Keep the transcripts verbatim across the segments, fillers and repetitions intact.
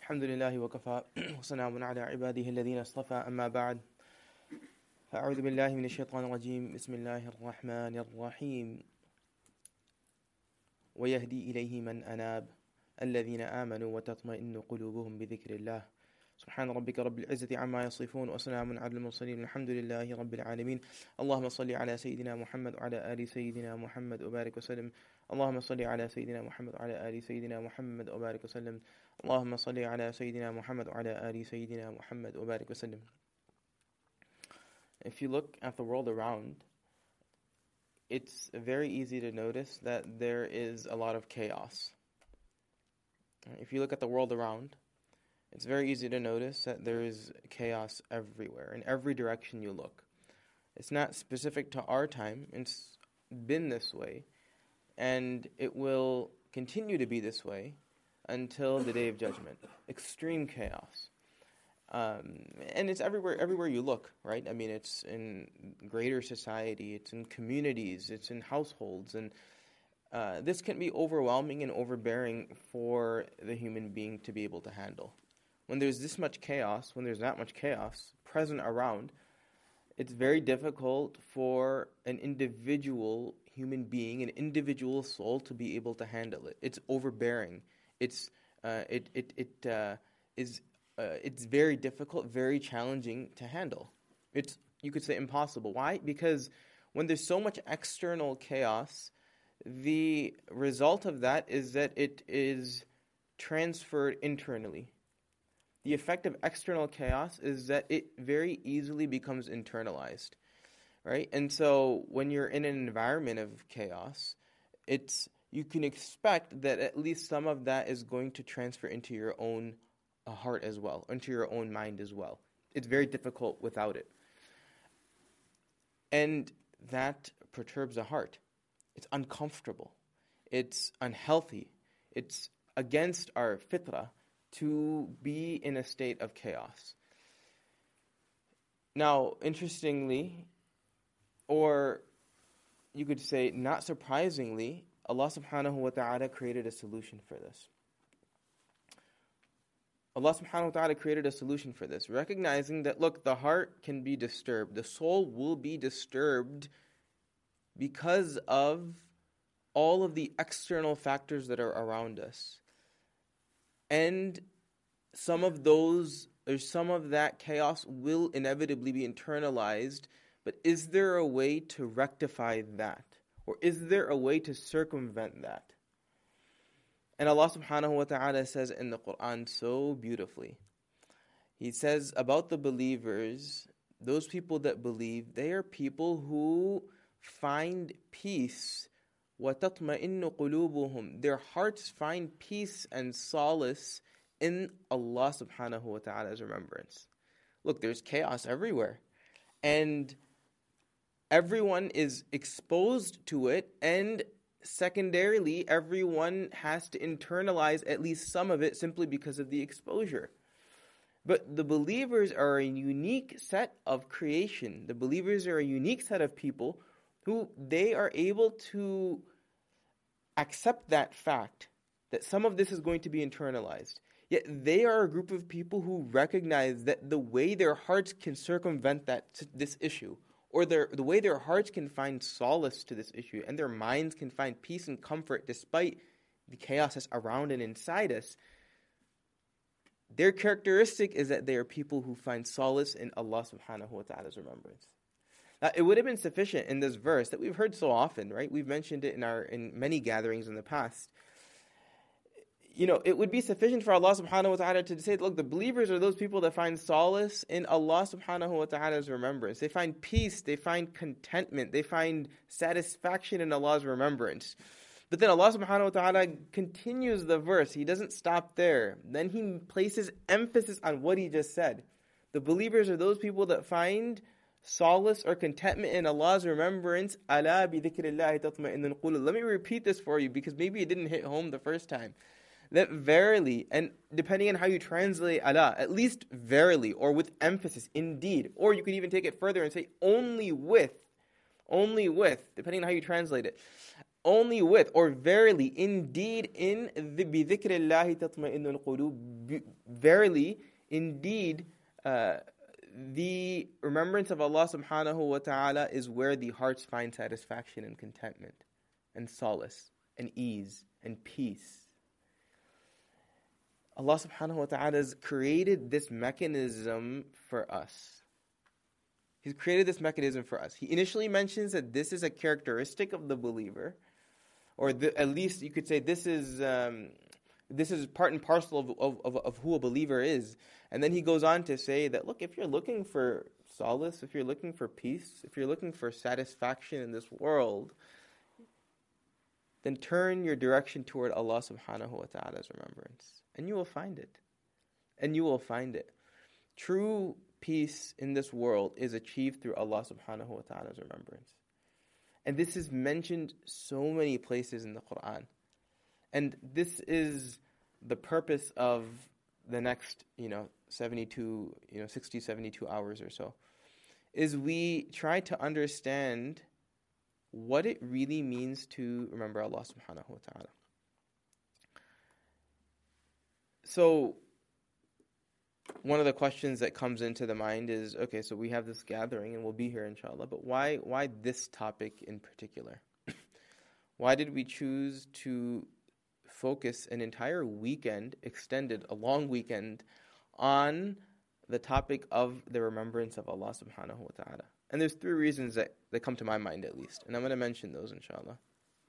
الحمد لله وكفى وسلام على عباده الذين اصطفى أما بعد فأعوذ بالله من الشيطان الرجيم بسم الله الرحمن الرحيم ويهدي إليه من أناب الذين آمنوا وتطمئن قلوبهم بذكر الله سبحان ربك رب العزة عما يصفون وسلام على المرسلين الحمد لله رب العالمين اللهم صل على سيدنا محمد وعلى آل سيدنا محمد وبارك وسلم اللهم صل على سيدنا محمد وعلى آل سيدنا محمد وبارك وسلم اللهم صل على سيدنا محمد وعلى آل سيدنا محمد وبارك وسلم. If you look at the world around, it's very easy to notice that there is a lot of chaos. If you look at the world around, it's very easy to notice that there is chaos everywhere, in every direction you look. It's not specific to our time, it's been this way, and it will continue to be this way until the Day of Judgment. Extreme chaos. Um, and it's everywhere everywhere you look, right? I mean, it's in greater society, it's in communities, it's in households, and uh, this can be overwhelming and overbearing for the human being to be able to handle. When there's this much chaos, when there's that much chaos present around, it's very difficult for an individual human being, an individual soul to be able to handle it. It's overbearing. It's uh, it it it uh, is uh, it's very difficult, very challenging to handle. It's, you could say, impossible. Why? Because when there's so much external chaos, the result of that is that it is transferred internally. The effect of external chaos is that it very easily becomes internalized, right? And so when you're in an environment of chaos, it's you can expect that at least some of that is going to transfer into your own uh, heart as well, into your own mind as well. It's very difficult without it. And that perturbs the heart. It's uncomfortable. It's unhealthy. It's against our fitrah to be in a state of chaos. Now, interestingly, or you could say not surprisingly, Allah subhanahu wa ta'ala created a solution for this. Allah subhanahu wa ta'ala created a solution for this, recognizing that, look, the heart can be disturbed. The soul will be disturbed because of all of the external factors that are around us. And some of those, or some of that chaos will inevitably be internalized, but is there a way to rectify that? Or is there a way to circumvent that? And Allah subhanahu wa ta'ala says in the Quran so beautifully. He says about the believers, those people that believe, they are people who find peace. وَتَطْمَئِنُّ قُلُوبُهُمْ. Their hearts find peace and solace in Allah subhanahu wa ta'ala's remembrance. Look, there's chaos everywhere. And everyone is exposed to it, and secondarily, everyone has to internalize at least some of it simply because of the exposure. But the believers are a unique set of creation. The believers are a unique set of people who they are able to accept that fact, that some of this is going to be internalized. Yet they are a group of people who recognize that the way their hearts can circumvent that this issue, or their, the way their hearts can find solace to this issue, and their minds can find peace and comfort despite the chaos that's around and inside us, their characteristic is that they are people who find solace in Allah subhanahu wa ta'ala's remembrance. Now, it would have been sufficient in this verse that we've heard so often, right? We've mentioned it in our in many gatherings in the past. You know, it would be sufficient for Allah subhanahu wa ta'ala to say, look, the believers are those people that find solace in Allah subhanahu wa ta'ala's remembrance. They find peace, they find contentment, they find satisfaction in Allah's remembrance. But then Allah subhanahu wa ta'ala continues the verse. He doesn't stop there. Then He places emphasis on what He just said. The believers are those people that find solace or contentment in Allah's remembrance. Ala bi dhikrillahi tatma'innul qulub. Let me repeat this for you because maybe it didn't hit home the first time. That verily, and depending on how you translate ala, at least verily, or with emphasis, indeed, or you could even take it further and say only with, only with, depending on how you translate it. only with, or verily, indeed, in بِذِكْرِ اللَّهِ تَطْمَئِنُّ الْقُلُوبِ, verily, indeed, uh, the remembrance of Allah subhanahu wa ta'ala is where the hearts find satisfaction and contentment and solace and ease and peace. Allah subhanahu wa ta'ala has created this mechanism for us. He's created this mechanism for us. He initially mentions that this is a characteristic of the believer, or the, at least you could say this is um, this is part and parcel of, of, of, of who a believer is. And then he goes on to say that, look, if you're looking for solace, if you're looking for peace, if you're looking for satisfaction in this world, then turn your direction toward Allah subhanahu wa ta'ala's remembrance. And you will find it. And you will find it. True peace in this world is achieved through Allah subhanahu wa ta'ala's remembrance. And this is mentioned so many places in the Quran. And this is the purpose of the next, you know, seventy-two, you know, sixty, seventy-two hours or so, is we try to understand what it really means to remember Allah subhanahu wa ta'ala. So, one of the questions that comes into the mind is, okay, so we have this gathering and we'll be here inshallah, but why why this topic in particular? Why did we choose to focus an entire weekend, extended, a long weekend, on the topic of the remembrance of Allah subhanahu wa ta'ala? And there's three reasons that, that come to my mind at least, and I'm going to mention those inshallah.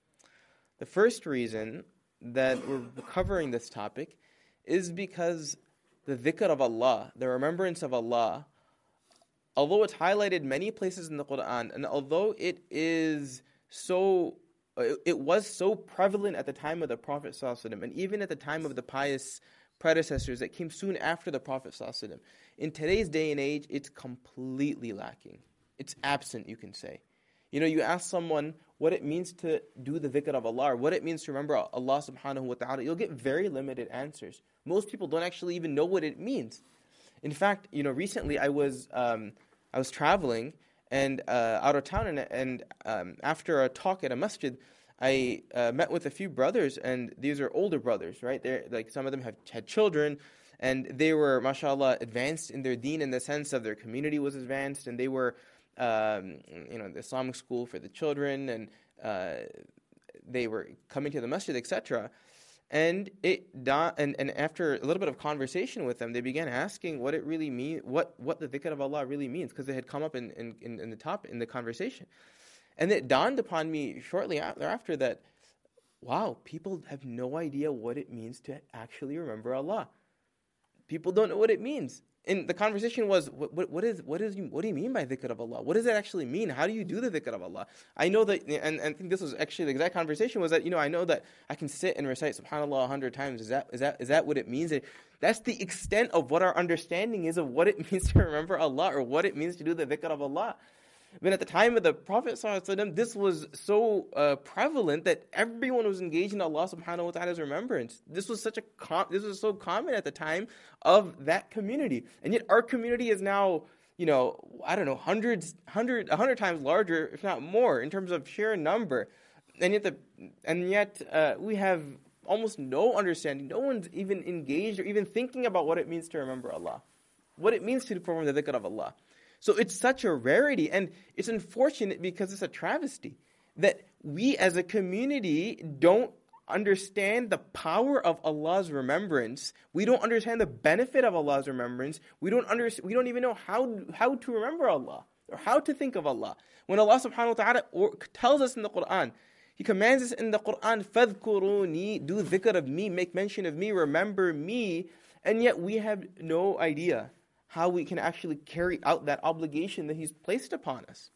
The first reason that we're covering this topic is because the dhikr of Allah, the remembrance of Allah, although it's highlighted many places in the Quran, and although it is so, it, it was so prevalent at the time of the Prophet ﷺ, and even at the time of the pious predecessors that came soon after the Prophet ﷺ, in today's day and age, it's completely lacking. It's absent, you can say. You know, you ask someone what it means to do the dhikr of Allah, or what it means to remember Allah subhanahu wa ta'ala, you'll get very limited answers. Most people don't actually even know what it means. In fact, you know, recently I was um, I was traveling and uh, out of town, and, and um, after a talk at a masjid, I uh, met with a few brothers, and these are older brothers, right? They're like, some of them have had children, and they were, mashallah, advanced in their deen in the sense of their community was advanced, and they were, um, you know, the Islamic school for the children, and uh, they were coming to the masjid, et cetera. And it da- and, and after a little bit of conversation with them, they began asking what it really mean, what what the dhikr of Allah really means, because it had come up in, in, in, in the top in the conversation. And it dawned upon me shortly after that, wow, people have no idea what it means to actually remember Allah. People don't know what it means. And the conversation was, what, what, what is what is what do you mean by dhikr of Allah? What does it actually mean? How do you do the dhikr of Allah? I know that, and, and I think this was actually the exact conversation, was that, you know, I know that I can sit and recite subhanallah a hundred times. Is that is that is that what it means? That's the extent of what our understanding is of what it means to remember Allah, or what it means to do the dhikr of Allah. But at the time of the Prophet ﷺ, this was so uh, prevalent that everyone was engaged in Allah subhanahu wa ta'ala's remembrance. This was such a com- this was so common at the time of that community. And yet our community is now, you know, I don't know, hundreds, hundred, a hundred times larger, if not more, in terms of sheer number. And yet the and yet uh, we have almost no understanding. No one's even engaged or even thinking about what it means to remember Allah, what it means to perform the dhikr of Allah. So it's such a rarity, and it's unfortunate because it's a travesty that we as a community don't understand the power of Allah's remembrance. We don't understand the benefit of Allah's remembrance. We don't understand, we don't even know how, how to remember Allah or how to think of Allah. When Allah subhanahu wa ta'ala or, tells us in the Quran, He commands us in the Quran, فَذْكُرُونِي, do dhikr of me, make mention of me, remember me, and yet we have no idea how we can actually carry out that obligation that He's placed upon us.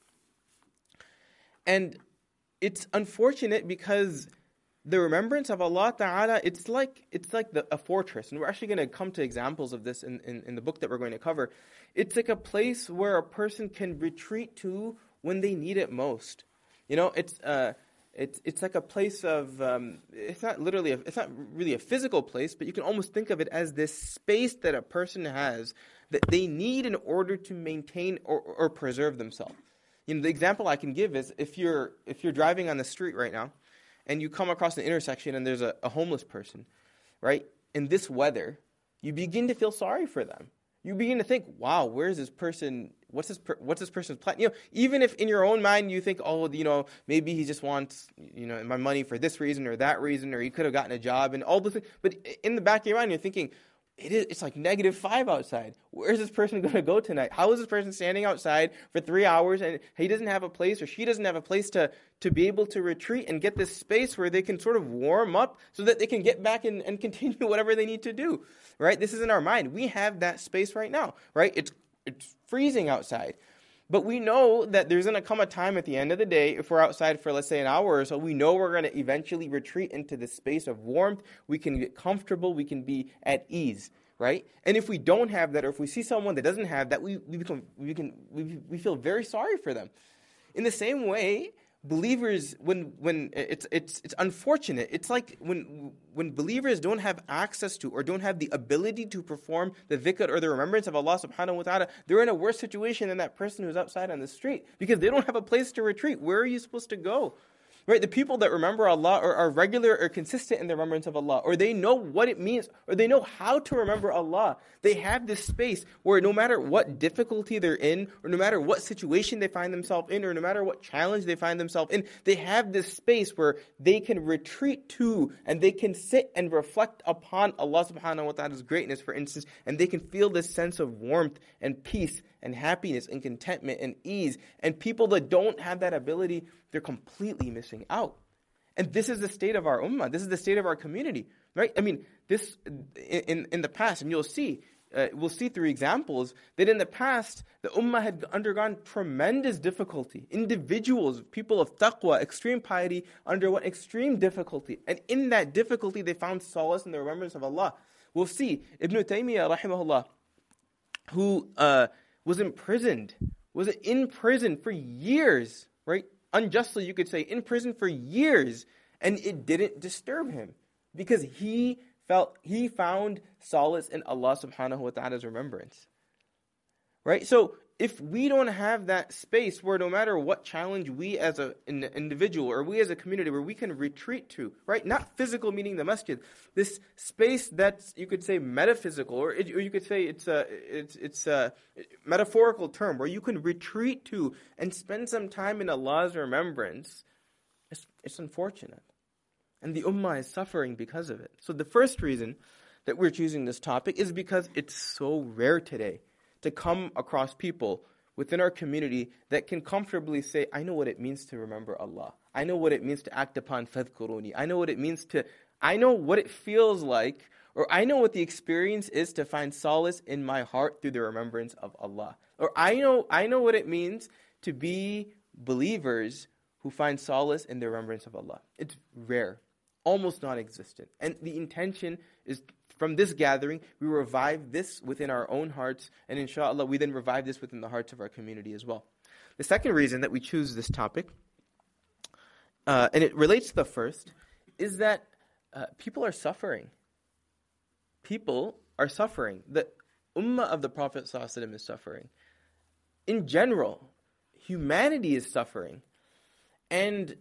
And it's unfortunate because the remembrance of Allah Ta'ala, it's like it's like the, a fortress. And we're actually going to come to examples of this in, in, in the book that we're going to cover. It's like a place where a person can retreat to when they need it most. You know, it's uh, it's it's like a place of, um, it's not literally, a, it's not really a physical place, but you can almost think of it as this space that a person has that they need in order to maintain or, or preserve themselves. You know, the example I can give is if you're if you're driving on the street right now, and you come across an intersection and there's a, a homeless person, right? In this weather, you begin to feel sorry for them. You begin to think, wow, where's this person, what's this per, what's this person's plan? You know, even if in your own mind you think, oh, you know, maybe he just wants, you know, my money for this reason or that reason, or he could have gotten a job and all those things. But in the back of your mind, you're thinking, it is, it's like negative five outside. Where's this person going to go tonight? How is this person standing outside for three hours and he doesn't have a place, or she doesn't have a place to, to be able to retreat and get this space where they can sort of warm up so that they can get back and, and continue whatever they need to do, right? This is in our mind. We have that space right now, right? It's, it's freezing outside. But we know that there's going to come a time at the end of the day, if we're outside for, let's say, an hour or so, we know we're going to eventually retreat into this space of warmth. We can get comfortable. We can be at ease, right? And if we don't have that, or if we see someone that doesn't have that, we, we, become, we, can, we, we feel very sorry for them. In the same way, believers, when when it's it's it's unfortunate. It's like when when believers don't have access to or don't have the ability to perform the dhikr or the remembrance of Allah subhanahu wa ta'ala, they're in a worse situation than that person who's outside on the street, because they don't have a place to retreat. Where are you supposed to go? Right? The people that remember Allah are, are regular or consistent in their remembrance of Allah, or they know what it means, or they know how to remember Allah. They have this space where no matter what difficulty they're in, or no matter what situation they find themselves in, or no matter what challenge they find themselves in, they have this space where they can retreat to, and they can sit and reflect upon Allah subhanahu wa ta'ala's greatness, for instance, and they can feel this sense of warmth and peace and happiness and contentment and ease. And people that don't have that ability, they're completely missing out. And this is the state of our ummah. This is the state of our community, right? I mean, this in in the past, and you'll see, uh, we'll see through examples that in the past, the ummah had undergone tremendous difficulty. Individuals, people of taqwa, extreme piety, underwent extreme difficulty. And in that difficulty, they found solace in the remembrance of Allah. We'll see Ibn Taymiyyah, rahimahullah, who uh, was imprisoned, was in prison for years, right? Unjustly, you could say, in prison for years, and it didn't disturb him, because he felt he found solace in Allah subhanahu wa ta'ala's remembrance. Right? So if we don't have that space where no matter what challenge we as a, an individual or we as a community where we can retreat to, right? Not physical meaning the masjid, this space that's, you could say, metaphysical, or, it, or you could say it's a, it's, it's a metaphorical term where you can retreat to and spend some time in Allah's remembrance. It's, it's unfortunate. And the ummah is suffering because of it. So the first reason that we're choosing this topic is because it's so rare today to come across people within our community that can comfortably say, I know what it means to remember Allah. I know what it means to act upon fadhkuruni. I know what it means to, I know what it feels like, or I know what the experience is to find solace in my heart through the remembrance of Allah. Or I know, I know what it means to be believers who find solace in the remembrance of Allah. It's rare, almost non-existent. And the intention is, from this gathering, we revive this within our own hearts, and inshallah, we then revive this within the hearts of our community as well. The second reason that we choose this topic, uh, and it relates to the first, is that uh, people are suffering. People are suffering. The ummah of the Prophet ﷺ is suffering. In general, humanity is suffering. And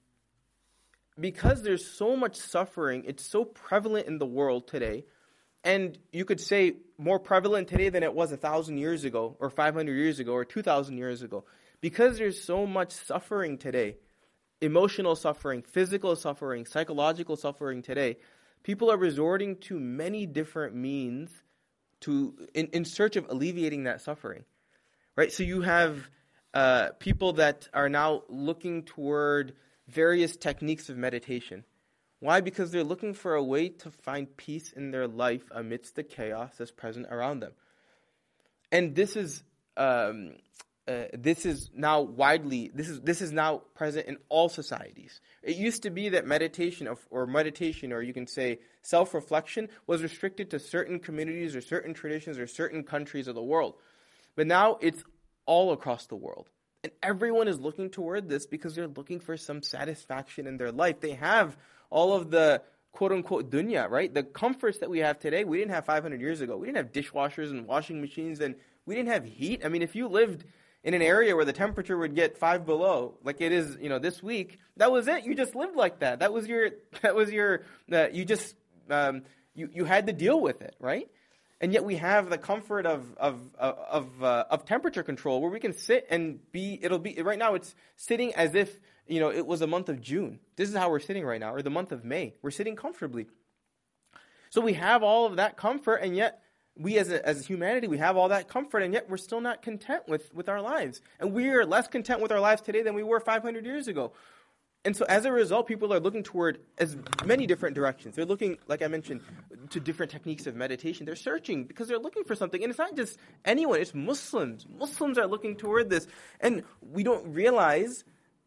because there's so much suffering, it's so prevalent in the world today, and you could say more prevalent today than it was a thousand years ago, or five hundred years ago, or two thousand years ago. Because there's so much suffering today, emotional suffering, physical suffering, psychological suffering today, people are resorting to many different means to in, in search of alleviating that suffering. Right? So you have uh, people that are now looking toward various techniques of meditation. Why? Because they're looking for a way to find peace in their life amidst the chaos that's present around them. And this is um, uh, this is now widely this is this is now present in all societies. It used to be that meditation of, or meditation, or you can say self-reflection, was restricted to certain communities or certain traditions or certain countries of the world. But now it's all across the world. And everyone is looking toward this because they're looking for some satisfaction in their life. They have all of the quote-unquote dunya, right? The comforts that we have today, we didn't have five hundred years ago. We didn't have dishwashers and washing machines, and we didn't have heat. I mean, if you lived in an area where the temperature would get five below, like it is, you know, this week, that was it. You just lived like that. That was your, that was your, uh, you just, um, you, you had to deal with it, right? And yet we have the comfort of of of uh, of temperature control, where we can sit and be. It'll be right now. It's sitting as if, you know, it was the month of June. This is how we're sitting right now, or the month of May. We're sitting comfortably. So we have all of that comfort, and yet we as a, as humanity, we have all that comfort, and yet we're still not content with, with our lives. And we are less content with our lives today than we were five hundred years ago. And so as a result, people are looking toward as many different directions. They're looking, like I mentioned, to different techniques of meditation. They're searching because they're looking for something. And it's not just anyone, it's Muslims. Muslims are looking toward this. And we don't realize,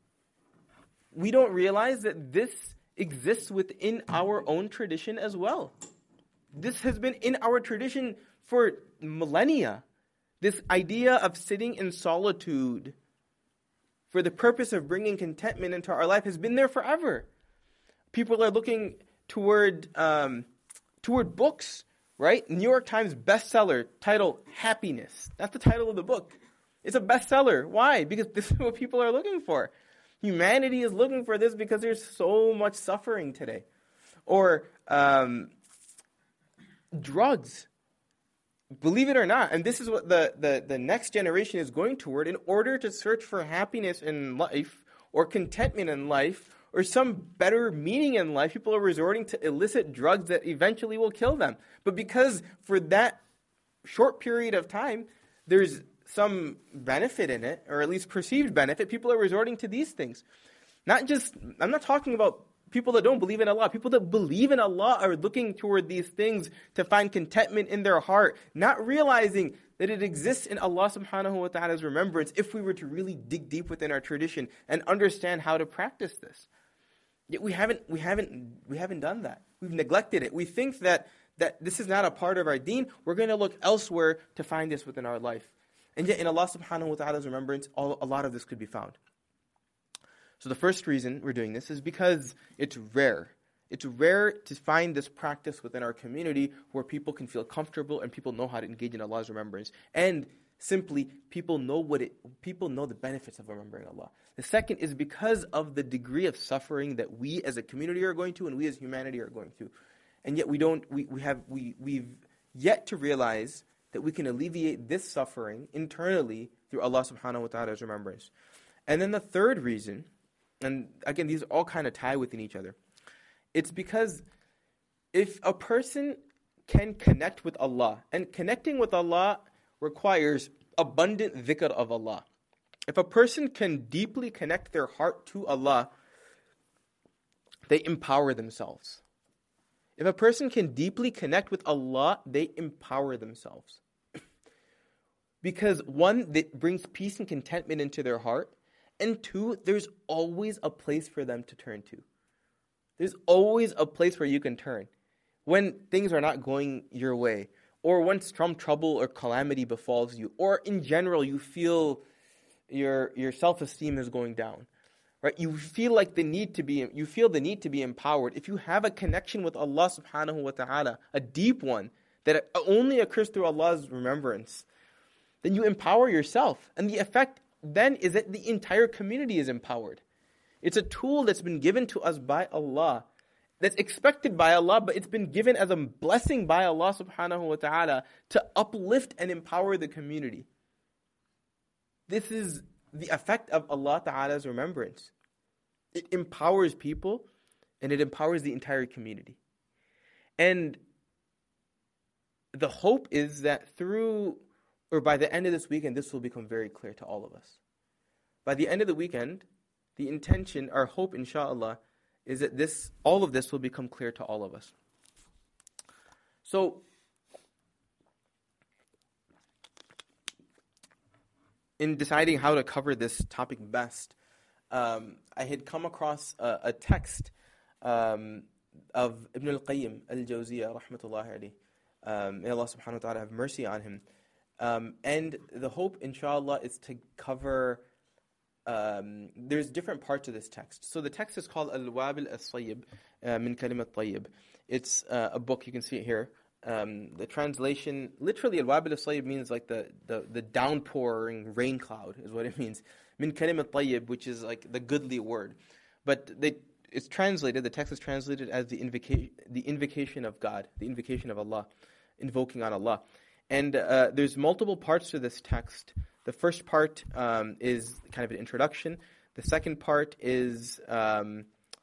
we don't realize that this exists within our own tradition as well. This has been in our tradition for millennia. This idea of sitting in solitude for the purpose of bringing contentment into our life has been there forever. People are looking toward um, toward books, right? New York Times bestseller title, Happiness. That's the title of the book. It's a bestseller. Why? Because this is what people are looking for. Humanity is looking for this because there's so much suffering today. Or um, drugs. Believe it or not, and this is what the, the, the next generation is going toward, in order to search for happiness in life or contentment in life or some better meaning in life, people are resorting to illicit drugs that eventually will kill them. But because for that short period of time, there's some benefit in it, or at least perceived benefit, people are resorting to these things. Not just, I'm not talking about people that don't believe in Allah. People that believe in Allah are looking toward these things to find contentment in their heart, not realizing that it exists in Allah subhanahu wa ta'ala's remembrance if we were to really dig deep within our tradition and understand how to practice this. Yet we haven't we haven't we haven't done that. We've neglected it. We think that that this is not a part of our deen. We're going to look elsewhere to find this within our life. And yet in Allah subhanahu wa ta'ala's remembrance, all, a lot of this could be found. So the first reason we're doing this is because it's rare. It's rare to find this practice within our community where people can feel comfortable and people know how to engage in Allah's remembrance. And simply, people know what it. People know the benefits of remembering Allah. The second is because of the degree of suffering that we as a community are going to and we as humanity are going through. And yet we don't. We, we have we we've yet to realize that we can alleviate this suffering internally through Allah subhanahu wa ta'ala's remembrance. And then the third reason, and again, these all kind of tie within each other. It's because if a person can connect with Allah, and connecting with Allah requires abundant dhikr of Allah. If a person can deeply connect their heart to Allah, they empower themselves. If a person can deeply connect with Allah, they empower themselves. Because one, that brings peace and contentment into their heart. And two, there's always a place for them to turn to. There's always a place where you can turn. When things are not going your way, or when some trouble or calamity befalls you, or in general you feel your your self-esteem is going down. Right? You feel like the need to be you feel the need to be empowered. If you have a connection with Allah subhanahu wa ta'ala, a deep one, that only occurs through Allah's remembrance, then you empower yourself. And the effect then is that the entire community is empowered. It's a tool that's been given to us by Allah, that's expected by Allah, but it's been given as a blessing by Allah subhanahu wa ta'ala to uplift and empower the community. This is the effect of Allah ta'ala's remembrance. It empowers people and it empowers the entire community. And the hope is that through, or by the end of this weekend, this will become very clear to all of us. By the end of the weekend, the intention, our hope, inshallah, is that this, all of this will become clear to all of us. So, in deciding how to cover this topic best, um, I had come across a, a text um, of Ibn al-Qayyim al-Jawziyah, rahmatullahi alayhi. Um, may Allah subhanahu wa ta'ala have mercy on him. Um, and the hope, inshallah, is to cover... Um, there's different parts of this text. So the text is called Al-Wabil As-Sayyib uh, Min Kalimat Tayyib. It's uh, a book, you can see it here, um, the translation, literally, al-wabil as-sayyib means like the, the, the downpouring rain cloud is what it means. Min kalim at-tayyib, which is like the goodly word. But they, it's translated, the text is translated as the invocation, the invocation of God, the invocation of Allah, invoking on Allah. And uh, there's multiple parts to this text. The first part um, is kind of an introduction. The second part is um,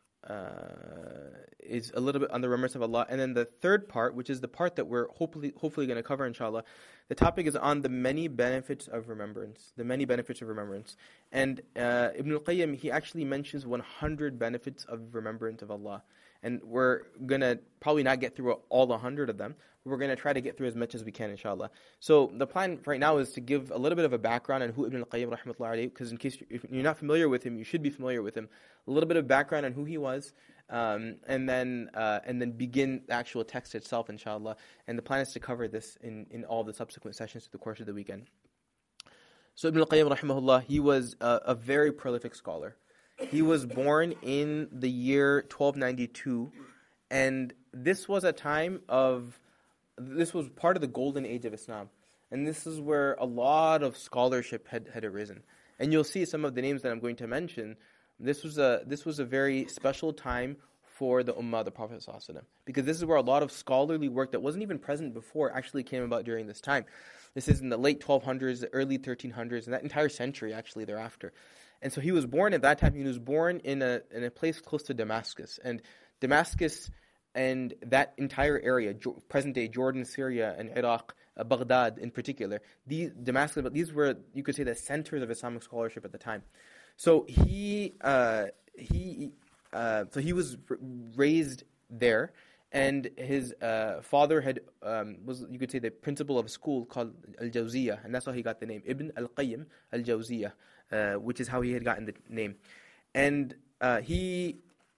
uh, is a little bit on the remembrance of Allah. And then the third part, which is the part that we're hopefully hopefully going to cover, inshallah, the topic is on the many benefits of remembrance. The many benefits of remembrance. And uh, Ibn al-Qayyim, he actually mentions one hundred benefits of remembrance of Allah. And we're going to probably not get through all one hundred of them. We're going to try to get through as much as we can, inshallah. So the plan right now is to give a little bit of a background on who Ibn al-Qayyim, rahmatullahi alayhi, because in case you're, if you're not familiar with him, you should be familiar with him. A little bit of background on who he was, um, and then uh, and then begin the actual text itself, inshallah. And the plan is to cover this in, in all the subsequent sessions through the course of the weekend. So Ibn al-Qayyim, rahimahullah, he was a, a very prolific scholar. He was born in the year twelve ninety-two, and this was a time of, this was part of the golden age of Islam. And this is where a lot of scholarship had, had arisen. And you'll see some of the names that I'm going to mention. This was a this was a very special time for the Ummah of the Prophet ﷺ, because this is where a lot of scholarly work that wasn't even present before actually came about during this time. This is in the late twelve hundreds, the early thirteen hundreds, and that entire century actually thereafter. And so he was born at that time. He was born in a in a place close to Damascus. And Damascus and that entire area, present-day Jordan, Syria, and Iraq, uh, Baghdad in particular, these Damascus, these were, you could say, the centers of Islamic scholarship at the time. So he uh, he uh, so he was r- raised there, and his uh, father had um, was, you could say, the principal of a school called Al-Jawziyah, and that's how he got the name Ibn al-Qayyim Al-Jawziyah, uh, which is how he had gotten the name. And uh, he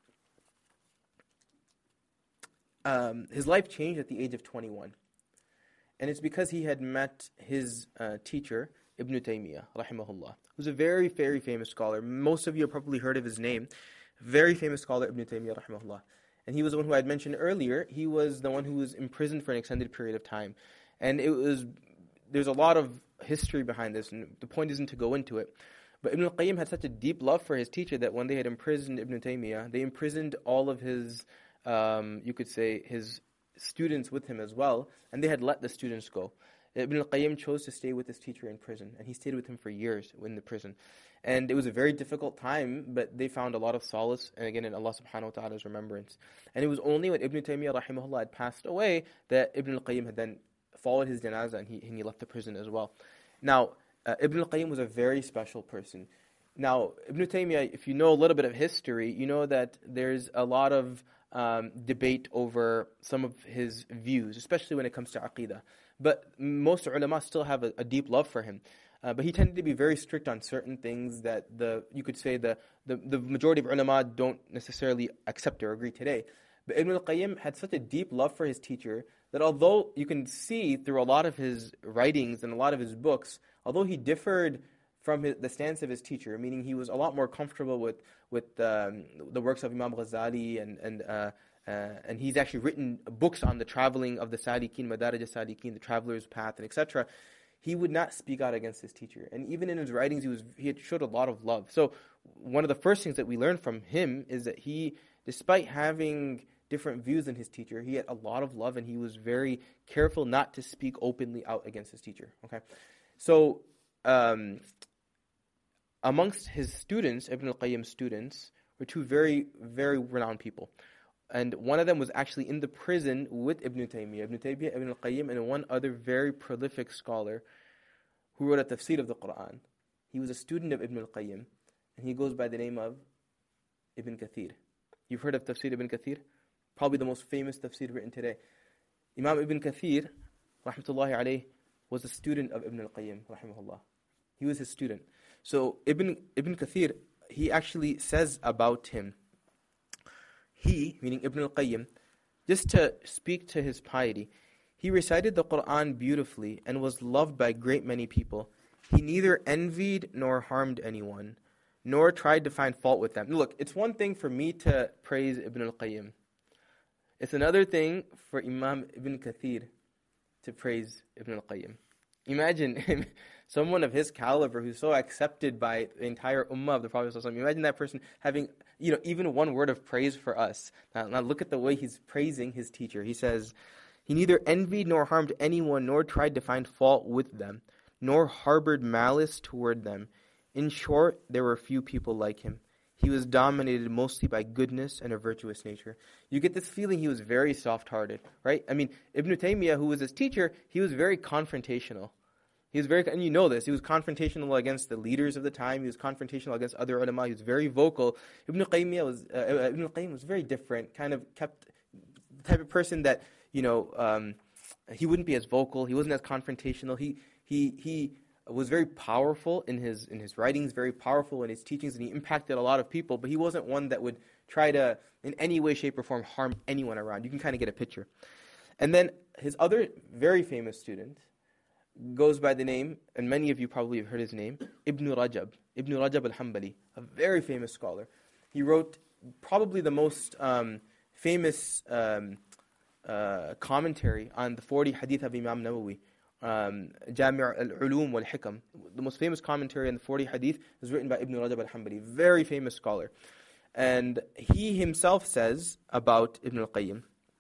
um, his life changed at the age of twenty-one, and it's because he had met his uh, teacher, Ibn Taymiyyah, rahimahullah, who's a very, very famous scholar. Most of you have probably heard of his name. Very famous scholar, Ibn Taymiyyah, rahimahullah. And he was the one who I had mentioned earlier. He was the one who was imprisoned for an extended period of time. And it was, there's a lot of history behind this, and the point isn't to go into it. But Ibn al-Qayyim had such a deep love for his teacher that when they had imprisoned Ibn Taymiyyah, they imprisoned all of his, um, you could say, his students with him as well, and they had let the students go. Ibn al-Qayyim chose to stay with his teacher in prison, and he stayed with him for years in the prison. And it was a very difficult time, but they found a lot of solace, and again, in Allah subhanahu wa ta'ala's remembrance. And it was only when Ibn Taymiyyah rahimahullah had passed away that Ibn al-Qayyim had then followed his janazah, and he, and he left the prison as well. Now, uh, Ibn al-Qayyim was a very special person. Now, Ibn Taymiyyah, if you know a little bit of history, you know that there's a lot of um, debate over some of his views, especially when it comes to aqeedah. But most ulama still have a, a deep love for him. Uh, but he tended to be very strict on certain things that the you could say the, the, the majority of ulama don't necessarily accept or agree today. But Ibn al-Qayyim had such a deep love for his teacher that although you can see through a lot of his writings and a lot of his books, although he differed from his, the stance of his teacher, meaning he was a lot more comfortable with with um, the works of Imam Ghazali, and and uh, uh, and he's actually written books on the traveling of the Sadiqeen, Madarij al-Sadiqeen, the traveler's path, and et cetera. He would not speak out against his teacher, and even in his writings, he was he had showed a lot of love. So one of the first things that we learn from him is that he, despite having different views than his teacher, he had a lot of love, and he was very careful not to speak openly out against his teacher. Okay, so um, amongst his students, Ibn al-Qayyim's students, were two very, very renowned people. And one of them was actually in the prison with Ibn Taymiyyah, Ibn Taymiyyah, Ibn al-Qayyim, and one other very prolific scholar who wrote a tafsir of the Quran. He was a student of Ibn al-Qayyim, and he goes by the name of Ibn Kathir. You've heard of Tafsir Ibn Kathir? Probably the most famous tafsir written today. Imam Ibn Kathir, rahmatullahi alayh, was a student of Ibn al-Qayyim, rahimahullah. He was his student. So Ibn, Ibn Kathir, he actually says about him, he, meaning Ibn al-Qayyim, just to speak to his piety, he recited the Quran beautifully and was loved by a great many people. He neither envied nor harmed anyone, nor tried to find fault with them. Look, it's one thing for me to praise Ibn al-Qayyim. It's another thing for Imam Ibn Kathir to praise Ibn al-Qayyim. Imagine someone of his caliber who's so accepted by the entire ummah of the Prophet ﷺ. Imagine that person having, you know, even one word of praise for us. Now, now look at the way he's praising his teacher. He says, he neither envied nor harmed anyone, nor tried to find fault with them, nor harbored malice toward them. In short, there were few people like him. He was dominated mostly by goodness and a virtuous nature. You get this feeling he was very soft-hearted, right? I mean, Ibn Taymiyyah, who was his teacher, he was very confrontational. He was very, and you know this, he was confrontational against the leaders of the time. He was confrontational against other ulama. He was very vocal. Ibn Qayyim was, uh, Ibn Qayyim was very different, kind of kept the type of person that, you know, um, he wouldn't be as vocal. He wasn't as confrontational. He he he was very powerful in his in his writings, very powerful in his teachings, and he impacted a lot of people. But he wasn't one that would try to, in any way, shape, or form, harm anyone around. You can kind of get a picture. And then his other very famous student goes by the name, and many of you probably have heard his name, Ibn Rajab, Ibn Rajab al-Hanbali, a very famous scholar. He wrote probably the most um, famous um, uh, commentary on the forty hadith of Imam Nawawi, um, Jami' al-Ulum wal-Hikam. The most famous commentary on the forty hadith is written by Ibn Rajab al-Hanbali, very famous scholar. And he himself says about Ibn al-Qayyim,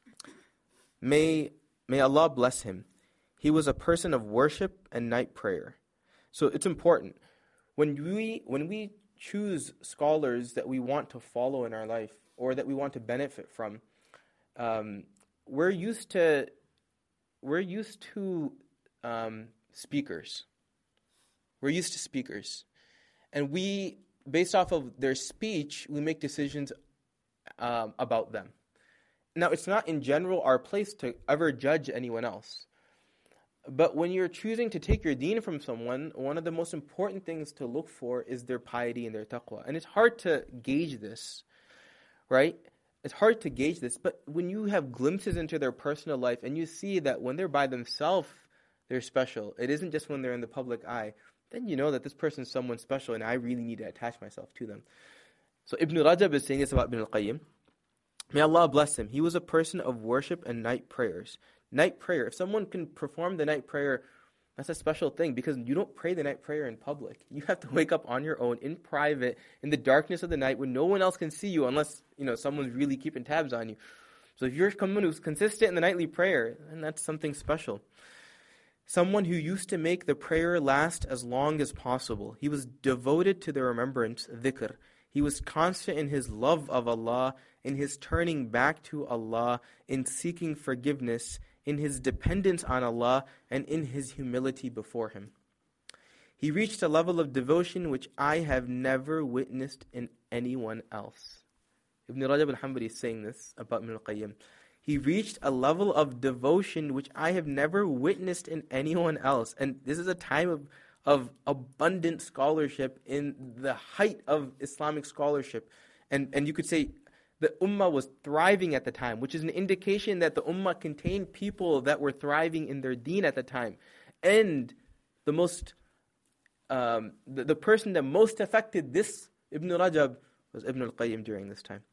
may, may Allah bless him, he was a person of worship and night prayer. So it's important. When we when we choose scholars that we want to follow in our life or that we want to benefit from, um, we're used to we're used to um, speakers. We're used to speakers, and we, based off of their speech, we make decisions um, about them. Now, it's not in general our place to ever judge anyone else. But when you're choosing to take your deen from someone, one of the most important things to look for is their piety and their taqwa. And it's hard to gauge this, right? It's hard to gauge this. But when you have glimpses into their personal life and you see that when they're by themselves, they're special. It isn't just when they're in the public eye. Then you know that this person is someone special and I really need to attach myself to them. So Ibn Rajab is saying this about Ibn al-Qayyim. May Allah bless him. He was a person of worship and night prayers. Night prayer. If someone can perform the night prayer, that's a special thing because you don't pray the night prayer in public. You have to wake up on your own, in private, in the darkness of the night when no one else can see you unless, you know, someone's really keeping tabs on you. So if you're someone who's consistent in the nightly prayer, then that's something special. Someone who used to make the prayer last as long as possible. He was devoted to the remembrance, dhikr. He was constant in his love of Allah, in his turning back to Allah, in seeking forgiveness, in his dependence on Allah, and in his humility before Him. He reached a level of devotion which I have never witnessed in anyone else. Ibn Rajab al-Hanbali is saying this about Ibn al-Qayyim. He reached a level of devotion which I have never witnessed in anyone else. And this is a time of, of abundant scholarship in the height of Islamic scholarship. And, and you could say, the ummah was thriving at the time, which is an indication that the ummah contained people that were thriving in their deen at the time. And the most, um, the, the person that most affected this Ibn Rajab was Ibn al-Qayyim during this time.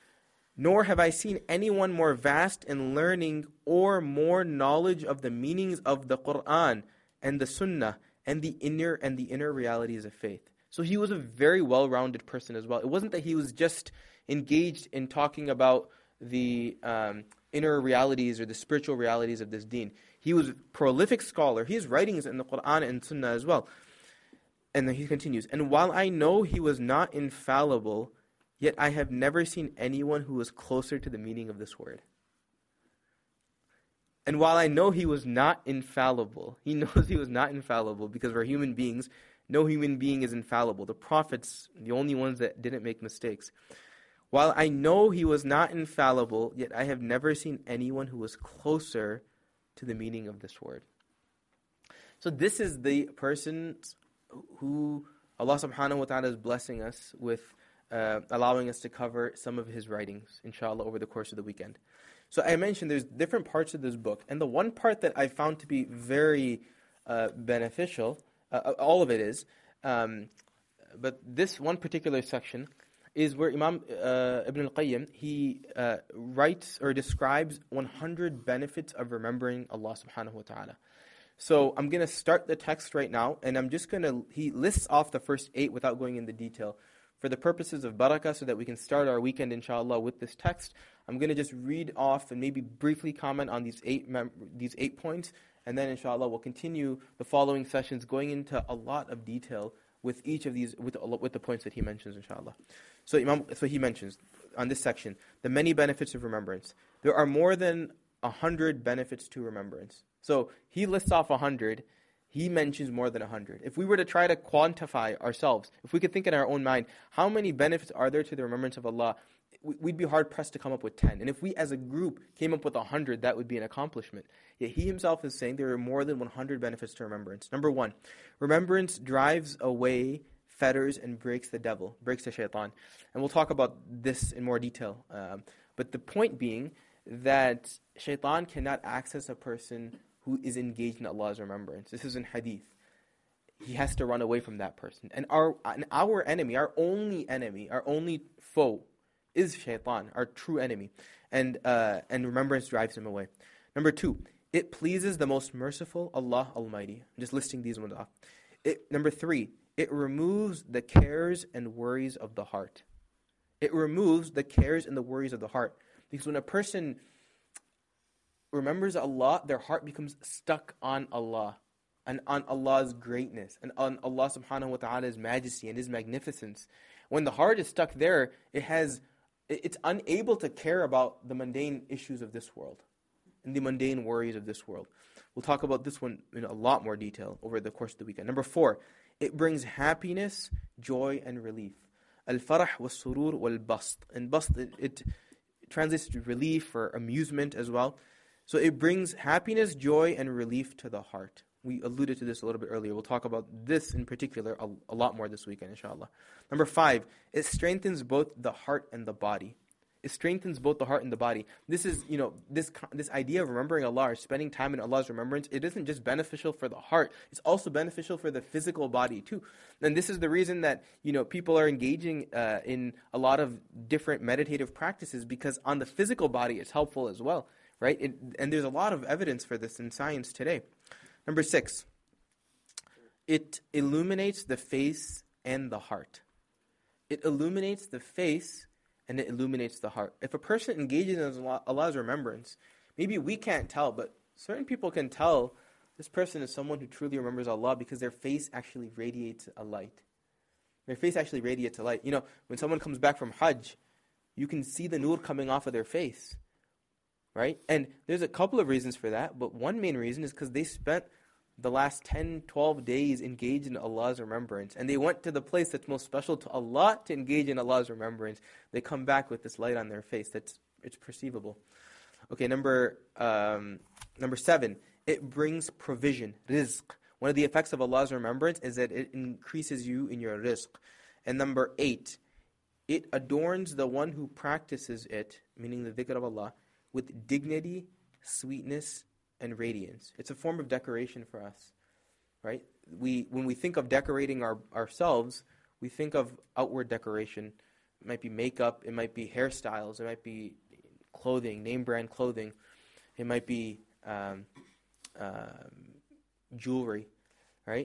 Nor have I seen anyone more vast in learning or more knowledge of the meanings of the Qur'an and the Sunnah and the inner and the inner realities of faith. So he was a very well-rounded person as well. It wasn't that he was just engaged in talking about the um, inner realities or the spiritual realities of this deen. He was a prolific scholar. His writings in the Quran and Sunnah as well. And then he continues, and while I know he was not infallible, yet I have never seen anyone who was closer to the meaning of this word. And while I know he was not infallible, he knows he was not infallible because we're human beings. No human being is infallible. The prophets, the only ones that didn't make mistakes. While I know he was not infallible, yet I have never seen anyone who was closer to the meaning of this word. So this is the person who Allah subhanahu wa ta'ala is blessing us with, uh, allowing us to cover some of his writings, inshallah, over the course of the weekend. So I mentioned there's different parts of this book, and the one part that I found to be very uh, beneficial, uh, all of it is, um, but this one particular section is where Imam uh, Ibn al-Qayyim, he uh, writes or describes one hundred benefits of remembering Allah subhanahu wa ta'ala. So I'm going to start the text right now, and I'm just going to, he lists off the first eight without going into detail. For the purposes of barakah, so that we can start our weekend, inshallah, with this text, I'm going to just read off and maybe briefly comment on these eight mem- these eight points, and then inshallah we'll continue the following sessions going into a lot of detail with each of these, with with the points that he mentions, inshallah. So Imam, so he mentions on this section, the many benefits of remembrance. There are more than a hundred benefits to remembrance. So he lists off a hundred. He mentions more than a hundred. If we were to try to quantify ourselves, if we could think in our own mind, how many benefits are there to the remembrance of Allah, we'd be hard-pressed to come up with ten. And if we as a group came up with a hundred, that would be an accomplishment. Yet he himself is saying there are more than one hundred benefits to remembrance. Number one, remembrance drives away, fetters, and breaks the devil, breaks the shaitan. And we'll talk about this in more detail. Um, but the point being that shaitan cannot access a person who is engaged in Allah's remembrance. This is in hadith. He has to run away from that person. And our and our enemy, our only enemy, our only foe is shaitan, our true enemy. And uh, and remembrance drives him away. Number two, it pleases the most merciful Allah Almighty. I'm just listing these ones off. It, number three, it removes the cares and worries of the heart. It removes the cares and the worries of the heart. Because when a person remembers Allah, their heart becomes stuck on Allah and on Allah's greatness and on Allah subhanahu wa ta'ala's majesty and His magnificence. When the heart is stuck there, it has, it's unable to care about the mundane issues of this world and the mundane worries of this world. We'll talk about this one in a lot more detail over the course of the weekend. Number four, it brings happiness, joy, and relief. Al-farah was-surur wal-bast. And bast, it, it translates to relief or amusement as well. So it brings happiness, joy, and relief to the heart. We alluded to this a little bit earlier. We'll talk about this in particular a, a lot more this weekend, inshallah. Number five, it strengthens both the heart and the body. It strengthens both the heart and the body. This is, you know, this this idea of remembering Allah or spending time in Allah's remembrance, it isn't just beneficial for the heart. It's also beneficial for the physical body too. And this is the reason that, you know, people are engaging uh, in a lot of different meditative practices, because on the physical body it's helpful as well. Right? It, and there's a lot of evidence for this in science today. Number six, it illuminates the face and the heart. It illuminates the face and it illuminates the heart. If a person engages in Allah's remembrance, maybe we can't tell, but certain people can tell this person is someone who truly remembers Allah because their face actually radiates a light. Their face actually radiates a light. You know, when someone comes back from Hajj, you can see the nur coming off of their face. Right? And there's a couple of reasons for that, but one main reason is because they spent the last ten, twelve days engaged in Allah's remembrance, and they went to the place that's most special to Allah to engage in Allah's remembrance. They come back with this light on their face. That's it's perceivable. Okay, number um, number seven, it brings provision, rizq. One of the effects of Allah's remembrance is that it increases you in your rizq. And number eight, it adorns the one who practices it, meaning the dhikr of Allah, with dignity, sweetness, and radiance. It's a form of decoration for us, right? We when we think of decorating our ourselves, we think of outward decoration. It might be makeup, it might be hairstyles, it might be clothing, name brand clothing, it might be um, um, jewelry, right?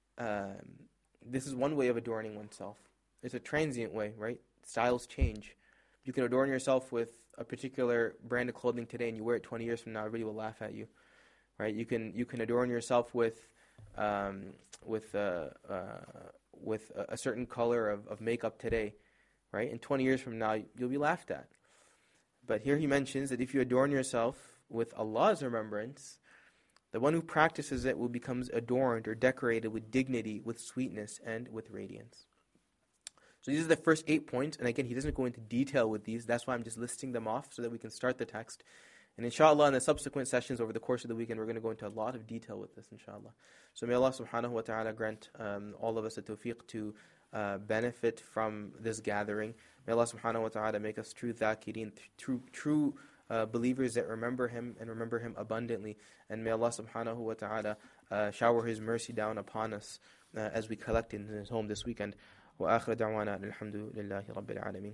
Um, this is one way of adorning oneself. It's a transient way, right? Styles change. You can adorn yourself with a particular brand of clothing today, and you wear it twenty years from now, everybody will laugh at you, right? You can you can adorn yourself with um, with uh, uh, with a, a certain color of, of makeup today, right? And twenty years from now, you'll be laughed at. But here he mentions that if you adorn yourself with Allah's remembrance, the one who practices it will become adorned or decorated with dignity, with sweetness, and with radiance. So these are the first eight points, and again, he doesn't go into detail with these. That's why I'm just listing them off so that we can start the text. And inshallah, in the subsequent sessions over the course of the weekend, we're going to go into a lot of detail with this, inshallah. So may Allah subhanahu wa ta'ala grant um, all of us a tawfiq to uh, benefit from this gathering. May Allah subhanahu wa ta'ala make us true dhakirin, true, true uh, believers that remember Him and remember Him abundantly. And may Allah subhanahu wa ta'ala uh, shower His mercy down upon us uh, as we collect in His home this weekend. وآخر دعوانا الحمد لله رب العالمين.